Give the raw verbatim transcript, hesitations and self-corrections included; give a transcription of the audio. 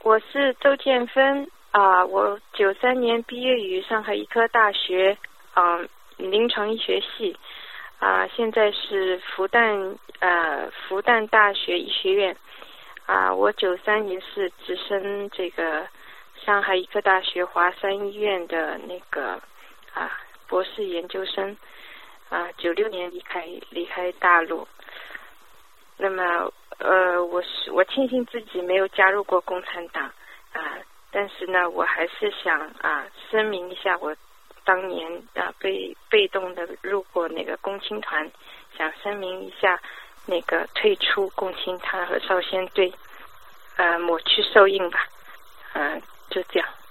我是周建芬啊、我九三年毕业于上海医科大学啊、临床医学系啊、现在是复旦呃复旦大学医学院啊、我九三年是直升这个上海医科大学华山医院的那个啊博士研究生啊，九六年离开离开大陆。那么呃，我是我庆幸自己没有加入过共产党啊，但是呢，我还是想啊声明一下，我当年啊被被动的入过那个共青团，想声明一下那个退出共青团和少先队，呃，抹去受印吧，嗯、就这样。